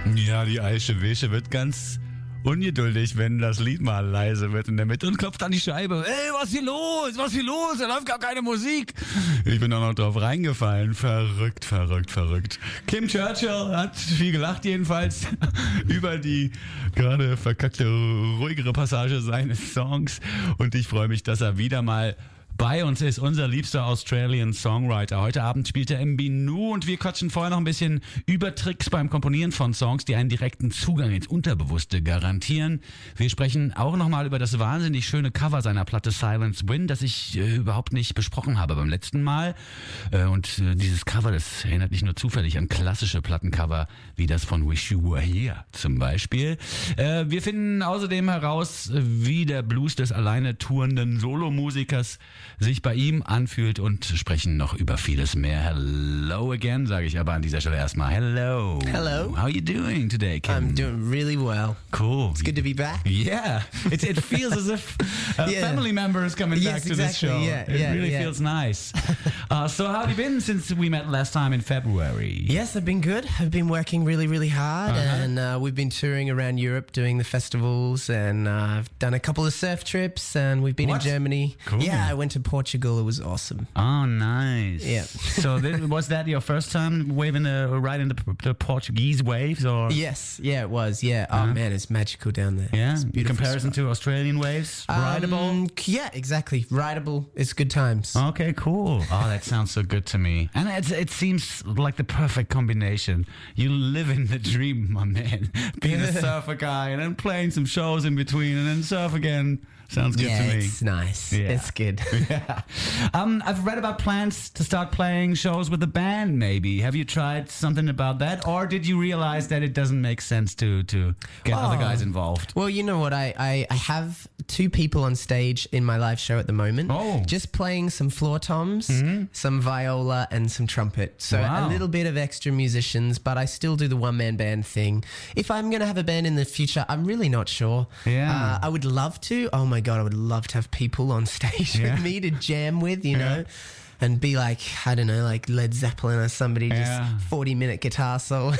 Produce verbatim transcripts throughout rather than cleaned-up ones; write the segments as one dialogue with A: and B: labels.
A: Ja, die Aische Wäsche wird ganz ungeduldig, wenn das Lied mal leise wird in der Mitte und klopft an die Scheibe. Ey, was ist hier los? Was ist hier los? Da läuft gar keine Musik. Ich bin auch noch drauf reingefallen. Verrückt, verrückt, verrückt. Kim Churchill hat viel gelacht jedenfalls über die gerade verkackte, ruhigere Passage seines Songs. Und ich freue mich, dass er wieder mal bei uns ist, unser liebster Australian Songwriter. Heute Abend spielt er im Binu und wir quatschen vorher noch ein bisschen über Tricks beim Komponieren von Songs, die einen direkten Zugang ins Unterbewusste garantieren. Wir sprechen auch nochmal über das wahnsinnig schöne Cover seiner Platte Silence Win, das ich äh, überhaupt nicht besprochen habe beim letzten Mal. Äh, und äh, dieses Cover, das erinnert nicht nur zufällig an klassische Plattencover, wie das von Wish You Were Here zum Beispiel. Äh, wir finden außerdem heraus, wie der Blues des alleine tourenden Solomusikers sich bei ihm anfühlt und sprechen noch über vieles mehr. Hello again, sage ich aber an dieser Stelle erstmal. Hello.
B: Hello.
A: How are you doing today, Kim?
B: I'm doing really well.
A: Cool.
B: It's good to be back.
A: Yeah. It, it feels as if a
B: Yeah.
A: family member is coming
B: Yes,
A: back to
B: exactly.
A: this show.
B: Yeah,
A: it
B: yeah,
A: really
B: yeah.
A: feels nice. Uh, so how have you been since we met last time in February?
B: Yes, I've been good. I've been working really, really hard,
A: Uh-huh.
B: and uh, we've been touring around Europe doing the festivals, and uh, I've done a couple of surf trips, and we've been
A: What?
B: in Germany.
A: Cool.
B: Yeah, I went to Portugal. It was awesome.
A: Oh, nice.
B: Yeah.
A: So th- was that your first time waving the riding the, the Portuguese waves, or
B: Yes, yeah, it was. Yeah. Oh
A: Uh-huh.
B: man, it's magical down there.
A: yeah,
B: It's
A: in
B: beautiful
A: comparison
B: spot.
A: to Australian waves, rideable?
B: Um, yeah, exactly. Rideable. It's good times.
A: Okay, cool. Oh, that sounds so good to me. And it's, it seems like the perfect combination. You live in the dream, my man. Being a surfer guy and then playing some shows in between and then surf again. Sounds good
B: yeah,
A: to me.
B: it's nice.
A: Yeah.
B: It's good.
A: Yeah. Um, I've read about plans to start playing shows with the band, maybe. Have you tried something about that? Or did you realize that it doesn't make sense to, to get other
B: Oh.
A: guys involved?
B: Well, you know what? I, I, I have two people on stage in my live show at the moment.
A: Oh.
B: Just playing some floor toms, some viola, and some trumpet. So
A: Wow.
B: a little bit of extra musicians, but I still do the one-man band thing. If I'm going to have a band in the future, I'm really not sure.
A: Yeah.
B: Uh, I would love to. Oh my God, I would love to have people on stage
A: Yeah.
B: with me to jam with, you
A: Yeah.
B: know. And be like, I don't know, like Led Zeppelin or somebody,
A: Yeah.
B: just forty-minute guitar solo.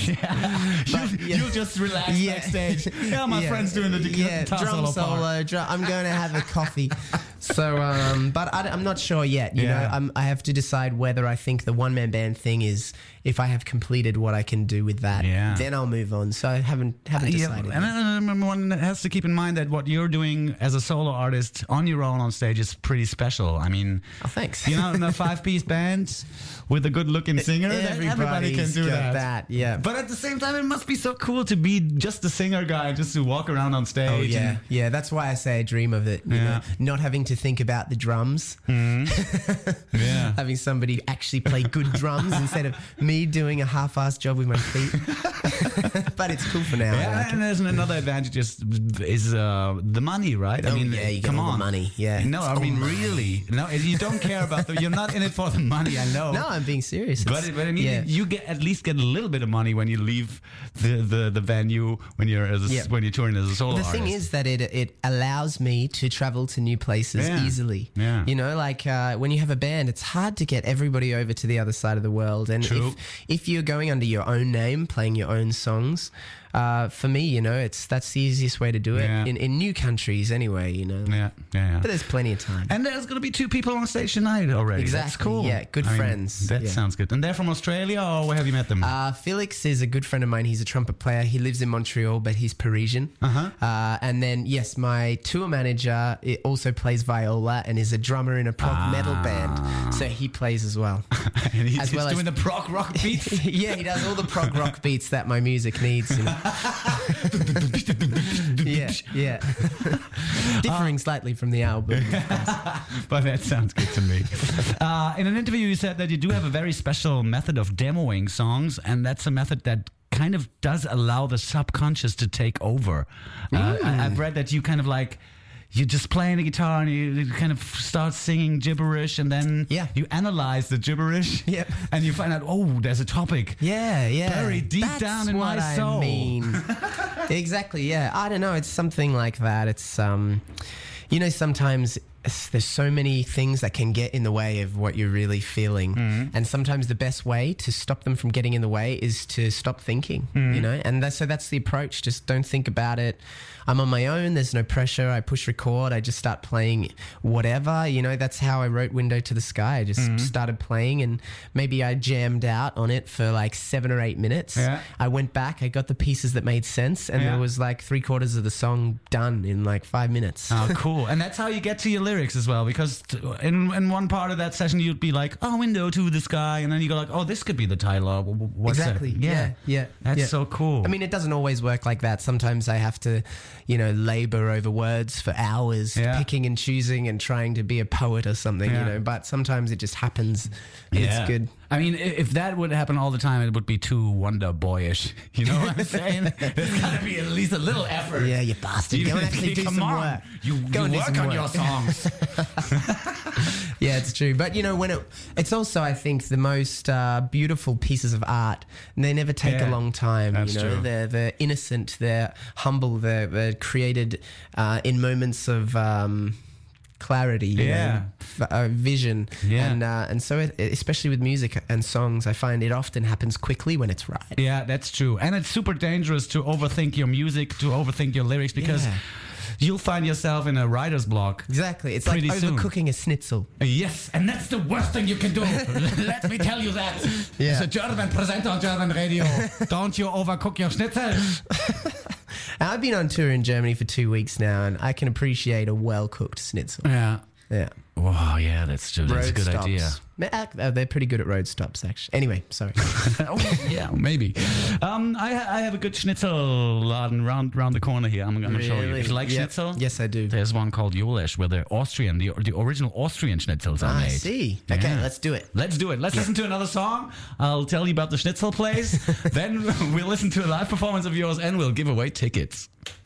A: Yeah.
B: But,
A: you,
B: yeah.
A: You'll just relax
B: Yeah.
A: backstage. Yeah, my
B: Yeah.
A: friend's doing the
B: yeah,
A: guitar
B: drum
A: solo part.
B: solo. Drum, I'm going to have a coffee. So, um, but I, am not sure yet. You
A: Yeah.
B: know, I'm, I have to decide whether I think the one man band thing is, if I have completed what I can do with that,
A: Yeah.
B: then I'll move on. So I haven't haven't
A: Yeah,
B: decided.
A: and
B: yet.
A: uh, one has to keep in mind that what you're doing as a solo artist on your own on stage is pretty special. I mean,
B: Oh, thanks.
A: you know, in a five-piece band with a good-looking singer, everybody can
B: Everybody's
A: do
B: got
A: that.
B: that, yeah.
A: But at the same time, it must be so cool to be just the singer guy, just to walk around on stage.
B: Oh yeah,
A: and-
B: yeah. That's why I say I dream of it. You
A: Yeah.
B: know, not having to think about the drums.
A: yeah.
B: Having somebody actually play good drums instead of me doing a half-assed job with my feet. But it's cool for now. I
A: Yeah,
B: like it.
A: and there's another advantage is, is uh, the money, right?
B: Oh, yeah, you get
A: come
B: all the
A: on,
B: money, yeah.
A: No, I
B: It's
A: mean
B: all mine.
A: really, no, you don't care about the. You're not in it for the money. I know.
B: No, I'm being serious.
A: But,
B: It's-
A: but I mean,
B: yeah.
A: you get at least get a little bit of money when you leave the, the, the venue when you're as a,
B: Yeah.
A: when you're touring as a solo
B: the
A: artist.
B: thing is that it it allows me to travel to new places
A: Yeah.
B: easily.
A: Yeah.
B: You know, like uh, when you have a band, it's hard to get everybody over to the other side of the world. And
A: True.
B: if if you're going under your own name, playing your own songs, uh, for me, you know, it's that's the easiest way to do it
A: Yeah.
B: in in new countries anyway. You know,
A: Yeah, yeah, yeah.
B: but there's plenty of time.
A: And there's going to be two people on stage tonight already. That's
B: Exactly,
A: cool.
B: yeah, good
A: I mean,
B: friends,
A: that
B: yeah.
A: sounds good. And they're from Australia, or where have you met them?
B: Uh, Felix is a good friend of mine. He's a trumpet player. He lives in Montreal, but he's Parisian.
A: Uh-huh.
B: Uh, and then, yes, my tour manager it also plays viola and is a drummer in a prog metal band. So he plays as well.
A: and he's,
B: as
A: he's
B: well as-
A: doing the prog rock beats.
B: Yeah, he does all the prog rock beats that my music needs. You know? yeah, yeah. Differing slightly from the album.
A: But that sounds good to me. Uh, in an interview, you said that you do have a very special method of demoing songs, and that's a method that kind of does allow the subconscious to take over. Uh, I, I've read that you kind of like. You just playing the guitar and you kind of start singing gibberish, and then
B: Yeah.
A: you analyze the gibberish,
B: Yep.
A: and you find out, oh, there's a topic.
B: Yeah, yeah.
A: Buried deep
B: That's
A: down in
B: what
A: my
B: I
A: soul.
B: mean. Exactly, yeah. I don't know. It's something like that. It's, um, you know, sometimes s- there's so many things that can get in the way of what you're really feeling.
A: Mm-hmm.
B: And sometimes the best way to stop them from getting in the way is to stop thinking,
A: Mm-hmm.
B: you know? And that's, so that's the approach. Just don't think about it. I'm on my own. There's no pressure. I push record. I just start playing whatever, you know, that's how I wrote Window to the Sky. I just
A: Mm-hmm.
B: started playing, and maybe I jammed out on it for like seven or eight minutes.
A: Yeah.
B: I went back, I got the pieces that made sense, and
A: Yeah.
B: there was like three quarters of the song done in like five minutes.
A: Oh, cool. And that's how you get to your lyrics as well, because t- in, in one part of that session, you'd be like, oh, Window to the Sky. And then you go like, oh, this could be the title. Or wh- wh- what's
B: Exactly.
A: that?
B: Yeah. Yeah.
A: That's
B: yeah.
A: so cool.
B: I mean, it doesn't always work like that. Sometimes I have to, you know, labor over words for hours,
A: Yeah.
B: picking and choosing and trying to be a poet or something,
A: Yeah.
B: you know, but sometimes it just happens and it's good.
A: I mean, i- if that would happen all the time, it would be too Wonder Boyish. You know what I'm saying? There's got to be at least a little effort.
B: Yeah, you bastard.
A: You-
B: Go and actually do
A: come
B: some
A: on.
B: work.
A: You,
B: Go
A: you
B: and do
A: work
B: some
A: on
B: work.
A: your songs.
B: Yeah, it's true. But, you know, when it, it's also, I think, the most uh, beautiful pieces of art, and they never take
A: Yeah,
B: a long time.
A: that's
B: you know,
A: true.
B: they're, they're innocent, they're humble, they're, they're created uh, in moments of um, clarity, you
A: Yeah.
B: know, f- uh, vision.
A: Yeah.
B: And, uh, and so, it, especially with music and songs, I find it often happens quickly when it's right.
A: Yeah, that's true. And it's super dangerous to overthink your music, to overthink your lyrics, because
B: Yeah.
A: you'll find yourself in a writer's block.
B: Exactly. It's
A: Pretty
B: like
A: soon.
B: overcooking a schnitzel.
A: Yes, and that's the worst thing you can do. Let me tell you that.
B: Yeah.
A: As a German presenter on German radio, don't you overcook your schnitzel.
B: I've been on tour in Germany for two weeks now, and I can appreciate a well-cooked schnitzel.
A: Yeah.
B: Yeah.
A: Wow, yeah, that's true. That's a good
B: stops.
A: idea.
B: Ma- uh, They're pretty good at road stops, actually. Anyway, sorry.
A: Oh, yeah, maybe. Um, I, ha- I have a good schnitzel laden round, round the corner here. I'm, I'm going to show you. If you like
B: Yep.
A: schnitzel?
B: Yes, I do.
A: There's one called Jolesch, where the Austrian, the, the original Austrian schnitzels are
B: I
A: made.
B: see. Okay,
A: Yeah.
B: let's do it.
A: Let's do it. Let's listen to another song. I'll tell you about the schnitzel place. Then we'll listen to a live performance of yours, and we'll give away tickets.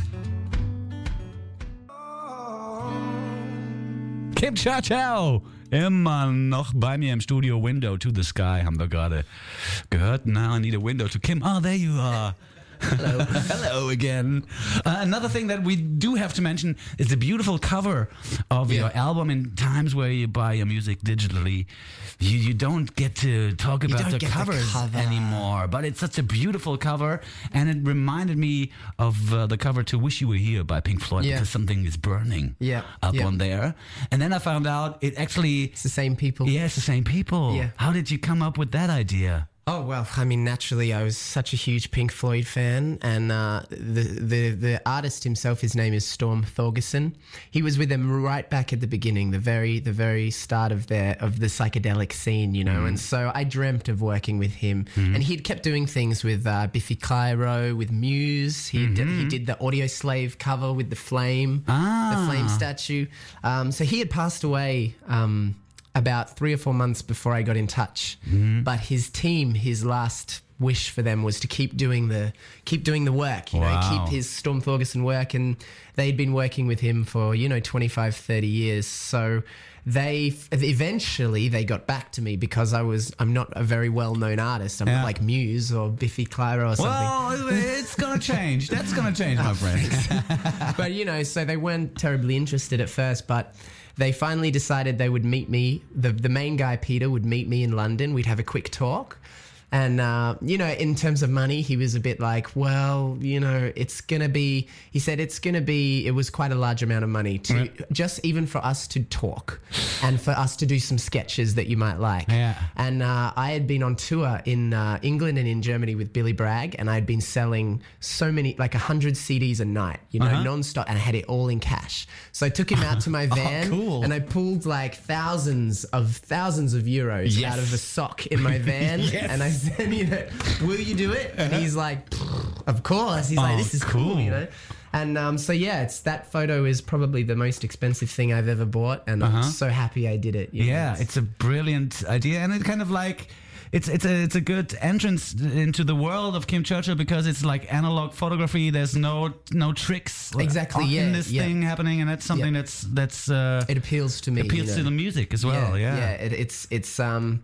A: Kim Churchill, immer noch bei mir im Studio. Window to the Sky haben wir gerade gehört. Now I need a window to Kim. Oh, there you are. Hello. Hello again. Uh, another thing that we do have to mention is the beautiful cover of
B: Yeah.
A: your album. In times where you buy your music digitally, you, you don't get to talk about
B: don't
A: the
B: get the
A: covers
B: cover.
A: anymore. But it's such a beautiful cover, and it reminded me of uh, the cover to Wish You Were Here by Pink Floyd,
B: Yeah.
A: because something is burning
B: Yeah.
A: up
B: Yeah.
A: on there. And then I found out it actually,
B: It's the same people.
A: yeah, it's the same people.
B: Yeah.
A: How did you come up with that idea?
B: Oh, well, I mean, naturally, I was such a huge Pink Floyd fan, and uh, the, the the artist himself, his name is Storm Thorgerson. He was with them right back at the beginning, the very the very start of their of the psychedelic scene, you know. And so I dreamt of working with him, and he'd kept doing things with uh, Biffy Clyro, with Muse. He did, he did the Audio Slave cover with the Flame,
A: Ah.
B: the Flame statue. Um, so he had passed away. Um, about three or four months before I got in touch. But his team, his last wish for them was to keep doing the keep doing the work, you
A: Wow.
B: know, keep his Storm Thorgerson work. And they'd been working with him for, you know, twenty-five, thirty years. So they eventually they got back to me because I was I'm not a very well known artist. I'm
A: Yeah.
B: not like Muse or Biffy Clyro or something.
A: Well, it's gonna change. That's gonna change, my friend.
B: But, you know, so they weren't terribly interested at first, but they finally decided they would meet me. The, the main guy, Peter, would meet me in London. We'd have a quick talk. And, uh, you know, in terms of money, he was a bit like, well, you know, it's going to be, he said it's going to be, it was quite a large amount of money to
A: Right.
B: just even for us to talk and for us to do some sketches that you might like.
A: Yeah.
B: And uh, I had been on tour in uh, England and in Germany with Billy Bragg, and I'd been selling so many, like one hundred C Ds a night, you know,
A: Uh-huh.
B: non-stop, and I had it all in cash. So I took him out to my van,
A: cool.
B: and I pulled like thousands of thousands of euros
A: Yes.
B: out of a sock in my van,
A: Yes.
B: and I said, you know, will you do it? And he's like, of course. He's
A: Oh,
B: like, this is cool,
A: cool.
B: you know. And um, so yeah, it's that photo is probably the most expensive thing I've ever bought, and I'm so happy I did it. you know.
A: Yeah, it's a brilliant idea, and it kind of like it's it's a it's a good entrance into the world of Kim Churchill, because it's like analog photography. There's no no tricks
B: Exactly,
A: in
B: yeah,
A: this
B: yeah.
A: thing happening, and that's something
B: Yeah.
A: that's that's uh,
B: It appeals to me.
A: appeals
B: you
A: to
B: know.
A: the music as well. Yeah,
B: yeah. It, it's it's um,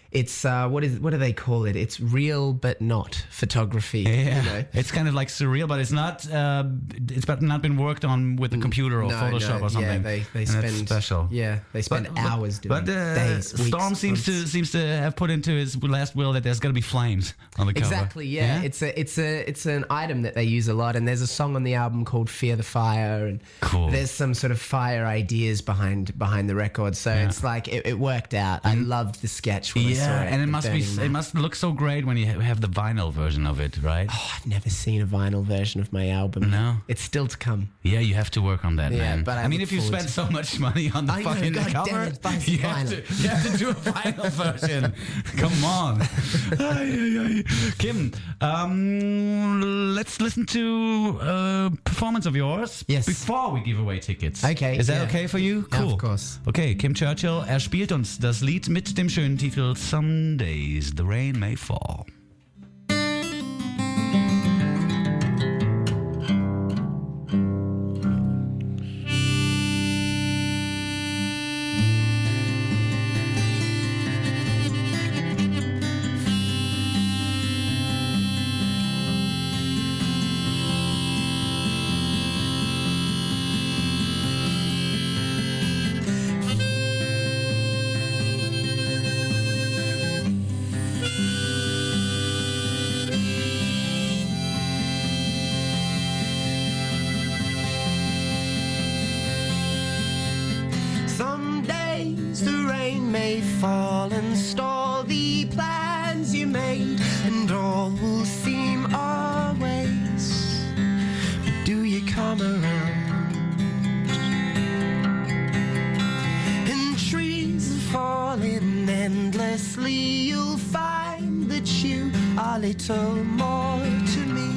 B: it's uh, what is what do they call it? It's real but not photography.
A: Yeah,
B: you know?
A: It's kind of like surreal, but it's not. Uh, it's but not been worked on with the computer or
B: No,
A: Photoshop
B: no,
A: or something.
B: Yeah, they they
A: And that's
B: spend
A: special.
B: Yeah, they spend
A: But- but-
B: hours doing.
A: But uh,
B: days, weeks,
A: Storm seems to
B: months.
A: seems to have put into his last will that there's going to be flames on the cover.
B: Exactly, yeah. It's a it's a it's an item that they use a lot, and there's a song on the album called "Fear the Fire," and
A: Cool.
B: there's some sort of fire ideas behind behind the record. So it's like it, it worked out. I loved the sketch when I saw
A: yeah,
B: it.
A: and it
B: the
A: must be
B: Burning Man.
A: it must look so great when you ha- have the vinyl version of it, right?
B: Oh, I've never seen a vinyl version of my album.
A: No?
B: It's still to come.
A: Yeah, you have to work on that,
B: Yeah,
A: man.
B: but I
A: I mean,
B: look
A: if you
B: forward
A: spend
B: to-
A: so much money on the
B: I know,
A: fucking
B: God damn
A: cover,
B: it, buy some
A: you, have
B: vinyl.
A: to, you have to do a vinyl version. Come on. Ay, ay, ay. Kim, um, let's listen to a performance of yours
B: Yes.
A: before we give away tickets.
B: Okay,
A: Is that
B: yeah.
A: okay for you?
B: Yeah,
A: Cool.
B: of course.
A: Okay, Kim Churchill, er spielt uns das Lied mit dem schönen Titel Some Days the Rain May Fall.
B: Some days the rain may fall and stall the plans you made, and all will seem our ways. But do you come around? And trees are falling endlessly. You'll find that you are little more to me.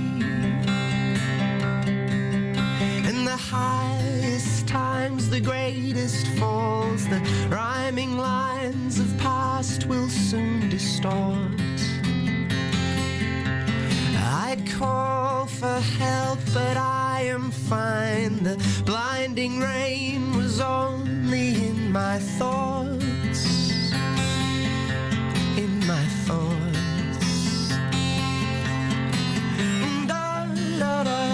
B: And the highest times, the greatest falls, the rhyming lines of past will soon distort. I'd call for help, but I am fine. The blinding rain was only in my thoughts, in my thoughts. Da, da, da.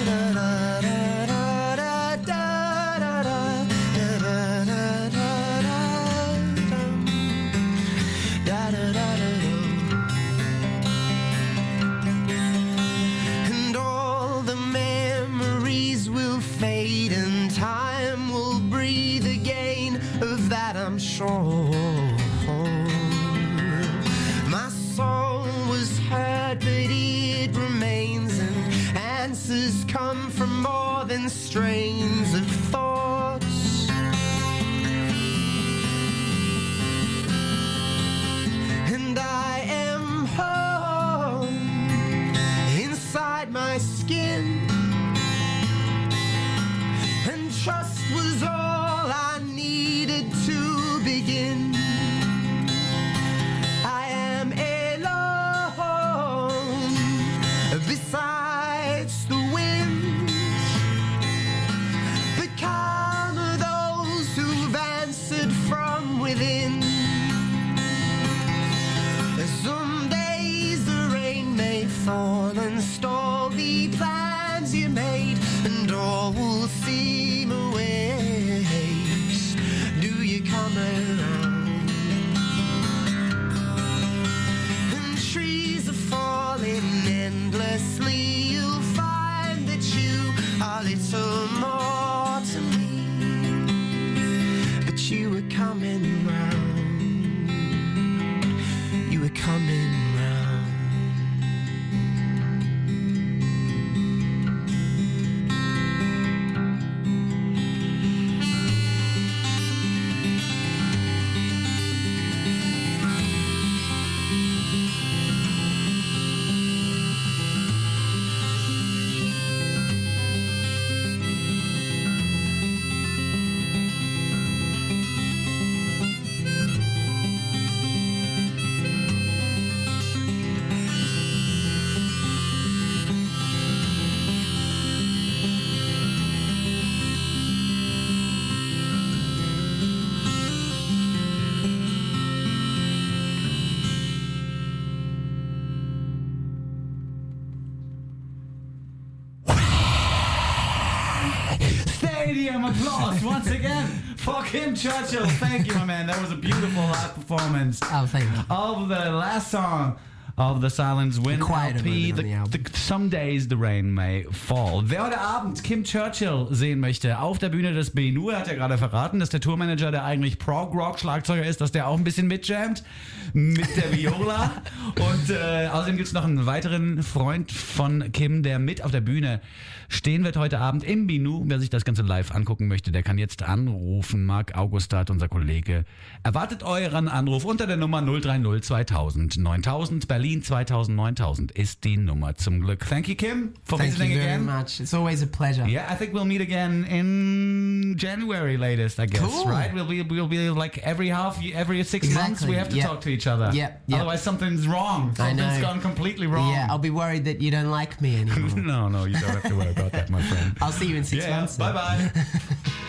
B: And all the memories will fade, and time will breathe again. Of that I'm sure. My soul was hurt, but it remains, and answers come from more than strains of thoughts. And I am home inside my skin, and trust was all I needed to begin. I am alone besides the wind, but calm are those who've answered from within. Some days the rain may fall and stall the plans you made, and all will seem a waste. Do you come around? And trees are falling endlessly. You'll find that you are little more to me, but you were coming round. You were coming round.
A: stadium applause once again for Kim Churchill. Thank you, my man. That was a beautiful live performance.
B: Oh, thank you.
A: Of the last song of the Silence Win
B: quieter
A: L P.
B: moment on
A: The,
B: the album.
A: the, some days the rain may fall. Wer heute Abend Kim Churchill sehen möchte, auf der Bühne des B N U, er hat ja gerade verraten, dass der Tourmanager, der eigentlich Prog-Rock-Schlagzeuger ist, dass der auch ein bisschen mitjammt mit der Viola. Und äh, außerdem gibt es noch einen weiteren Freund von Kim, der mit auf der Bühne stehen wird heute Abend im B N U. Wer sich das Ganze live angucken möchte, der kann jetzt anrufen. Marc Augustat, unser Kollege, erwartet euren Anruf unter der Nummer null drei null zweitausend neuntausend. Berlin zweitausend neuntausend ist die Nummer zum Glück. Thank you, Kim, for
B: Thank you
A: visiting
B: very
A: again.
B: much. It's always a pleasure.
A: Yeah, I think we'll meet again in January latest, I guess.
B: Cool.
A: Right? We'll be we'll be like every half every six
B: Exactly.
A: months we have to
B: Yep.
A: talk to each other.
B: Yep, yep.
A: Otherwise something's wrong.
B: I
A: Something's
B: know.
A: gone completely wrong.
B: Yeah, I'll be worried that you don't like me anymore.
A: no, no, you don't have to worry about that, my friend.
B: I'll see you in six
A: Yeah,
B: months.
A: bye
B: then.
A: bye.